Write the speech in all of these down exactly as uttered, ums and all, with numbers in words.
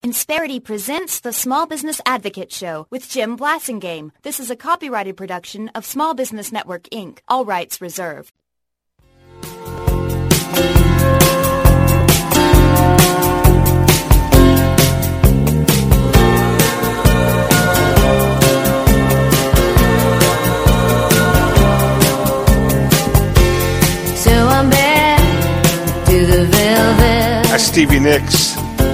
Insperity presents the Small Business Advocate Show with Jim Blasingame. This is a copyrighted production of Small Business Network, Incorporated. All rights reserved. So I'm back to the velvet. That's Stevie Nicks.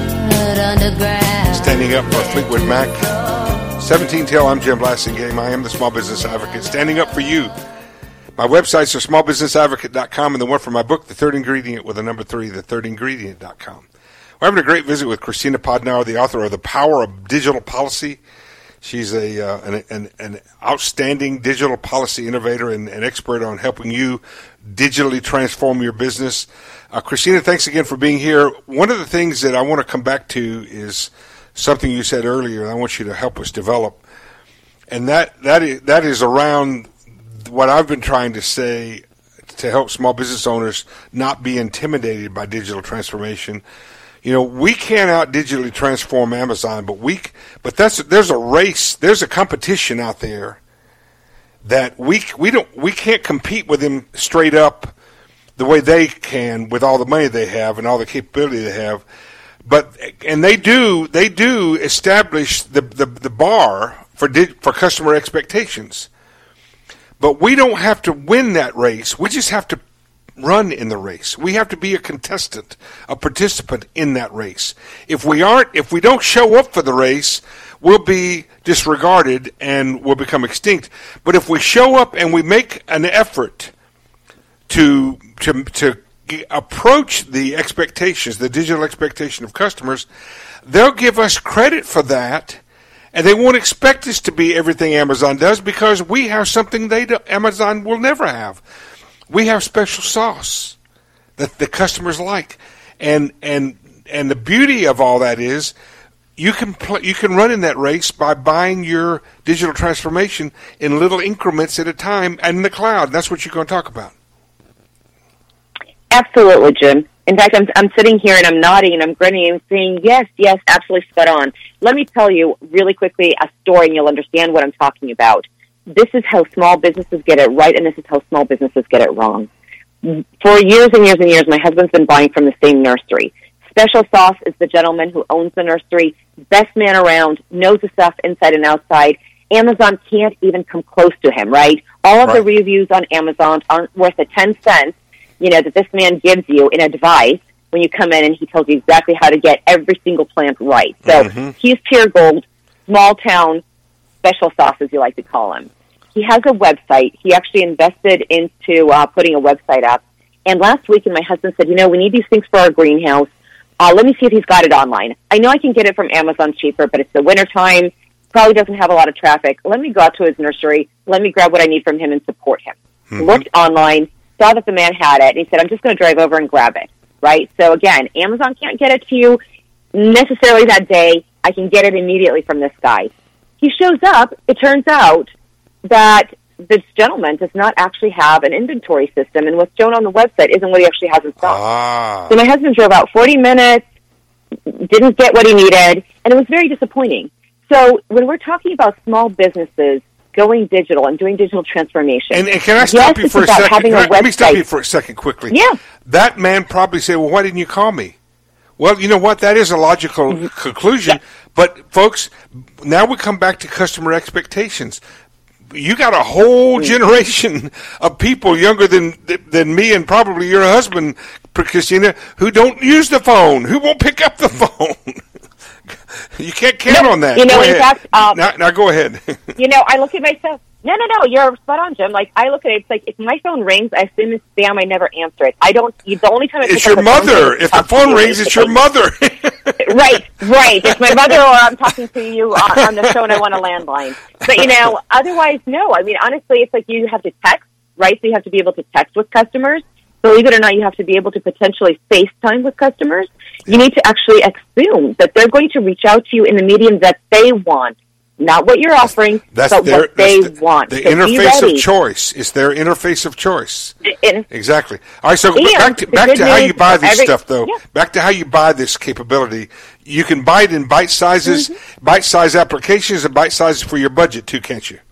Standing up for Fleetwood Mac. seventeen till, I'm Jim Blasingame. I am the Small Business Advocate. Standing up for you. My websites are small business advocate dot com and the one for my book, The Third Ingredient, with a number three, the third ingredient dot com. We're having a great visit with Christina Podnauer, the author of The Power of Digital Policy. She's a uh, an, an, an outstanding digital policy innovator and an expert on helping you digitally transform your business. Uh, Christina, thanks again for being here. One of the things that I want to come back to is something you said earlier, and I want you to help us develop. And that that is, that is around what I've been trying to say to help small business owners not be intimidated by digital transformation. You know, we can't out digitally transform Amazon, but we but that's there's a race, there's a competition out there that we we don't we can't compete with them straight up the way they can with all the money they have and all the capability they have. But and they do they do establish the the, the bar for di- for customer expectations. But we don't have to win that race. We just have to run in the race. We have to be a contestant, a participant in that race. If we aren't, if we don't show up for the race, we'll be disregarded and we'll become extinct. But if we show up and we make an effort to to to approach the expectations, the digital expectation of customers, they'll give us credit for that, and they won't expect us to be everything Amazon does because we have something they do, Amazon will never have. We have special sauce that the customers like, and and and the beauty of all that is you can pl- you can run in that race by buying your digital transformation in little increments at a time and in the cloud. That's what you're going to talk about. Absolutely, Jim. In fact, I'm I'm sitting here and I'm nodding and I'm grinning and saying, yes, yes, absolutely spot on. Let me tell you really quickly a story and you'll understand what I'm talking about. This is how small businesses get it right, and this is how small businesses get it wrong. For years and years and years, my husband's been buying from the same nursery. Special Sauce is the gentleman who owns the nursery, best man around, knows the stuff inside and outside. Amazon can't even come close to him, right? All of right. the reviews on Amazon aren't worth the ten cents, you know, that this man gives you in advice when you come in and he tells you exactly how to get every single plant right. So mm-hmm. he's pure gold, small town Special Sauce, as you like to call him. He has a website. He actually invested into uh, putting a website up. And last week, and my husband said, you know, we need these things for our greenhouse. Uh, let me see if he's got it online. I know I can get it from Amazon cheaper, but it's the wintertime. Probably doesn't have a lot of traffic. Let me go out to his nursery. Let me grab what I need from him and support him. Mm-hmm. Looked online, saw that the man had it, and he said, I'm just going to drive over and grab it, right? So, again, Amazon can't get it to you necessarily that day. I can get it immediately from this guy. He shows up. It turns out that this gentleman does not actually have an inventory system, and what's shown on the website isn't what he actually has in stock. Ah. So my husband drove out forty minutes, didn't get what he needed, and it was very disappointing. So when we're talking about small businesses going digital and doing digital transformation, and, and can I stop yes, you for a second? Having a I, let me stop website. you for a second quickly. Yeah. That man probably said, well, why didn't you call me? Well, you know what? That is a logical mm-hmm. conclusion. Yeah. But, folks, now we come back to customer expectations. You got a whole generation of people younger than than me and probably your husband, Christina, who don't use the phone, who won't pick up the phone. You can't count no, on that. You know, go in ahead. fact, um, now, now go ahead. You know, I look at myself. No, no, no. You're spot on, Jim. Like I look at it, it's like if my phone rings, I assume it's spam. I never answer it. I don't. The only time I it's pick your up mother. The phone if the phone rings, it's your mother. Right, right. It's my mother, or I'm talking to you on, on the show, and I want a landline. But you know, otherwise, no. I mean, honestly, it's like you have to text, right? So you have to be able to text with customers. Believe it or not, you have to be able to potentially FaceTime with customers. You need to actually assume that they're going to reach out to you in the medium that they want. Not what you're offering, that's but their, what they the, want. The so interface of choice is their interface of choice. In, exactly. All right, so and back to, back to how you buy this every, stuff, though. Yeah. Back to how you buy this capability. You can buy it in bite sizes, mm-hmm. bite-size applications, and bite sizes for your budget, too, can't you?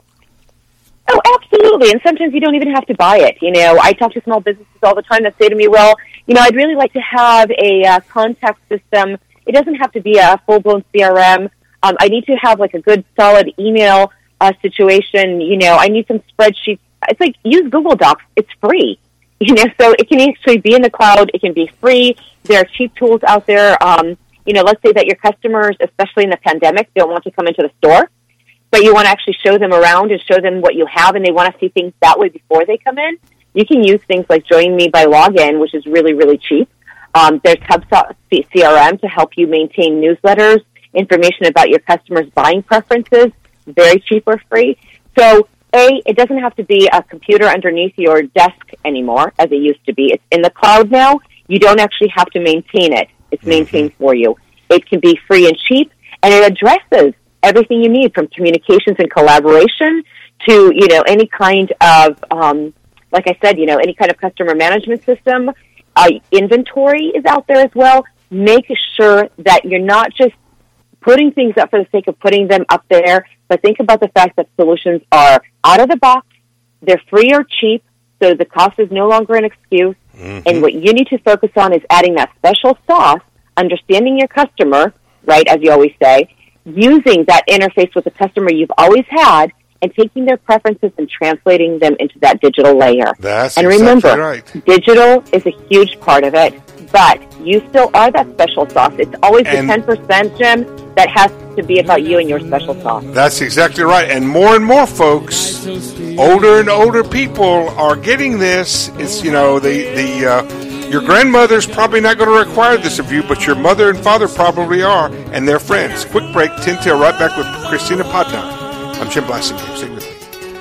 Oh, absolutely. And sometimes you don't even have to buy it. You know, I talk to small businesses all the time that say to me, well, you know, I'd really like to have a uh, contact system. It doesn't have to be a full-blown C R M. Um, I need to have, like, a good, solid email uh, situation. You know, I need some spreadsheets. It's like, use Google Docs. It's free. You know, so it can actually be in the cloud. It can be free. There are cheap tools out there. Um, you know, let's say that your customers, especially in the pandemic, don't want to come into the store, but you want to actually show them around and show them what you have, and they want to see things that way before they come in. You can use things like Join Me by Login, which is really, really cheap. Um, there's HubSpot C R M to help you maintain newsletters, information about your customers' buying preferences, very cheap or free. So, A, it doesn't have to be a computer underneath your desk anymore, as it used to be. It's in the cloud now. You don't actually have to maintain it. It's maintained for you. It can be free and cheap, and it addresses everything you need, from communications and collaboration to, you know, any kind of, um, like I said, you know, any kind of customer management system. Uh, inventory is out there as well. Make sure that you're not just putting things up for the sake of putting them up there, but think about the fact that solutions are out of the box, they're free or cheap, so the cost is no longer an excuse. Mm-hmm. And what you need to focus on is adding that special sauce, understanding your customer, right, as you always say, using that interface with the customer you've always had, and taking their preferences and translating them into that digital layer. That's and exactly remember, right. Digital is a huge part of it, but you still are that special sauce. It's always and the ten percent, Jim, that has to be about you and your special sauce. That's exactly right. And more and more folks, older and older people are getting this. It's, you know, the, the uh, your grandmother's probably not going to require this of you, but your mother and father probably are, and their friends. Quick break, Tintail, right back with Christina Podnar. I'm Jim Blasingame. Stay with me.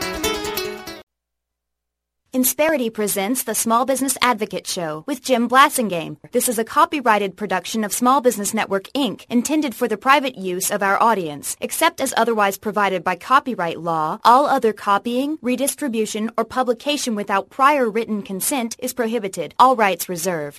Insperity presents the Small Business Advocate Show with Jim Blasingame. This is a copyrighted production of Small Business Network, Incorporated, intended for the private use of our audience. Except as otherwise provided by copyright law, all other copying, redistribution, or publication without prior written consent is prohibited. All rights reserved.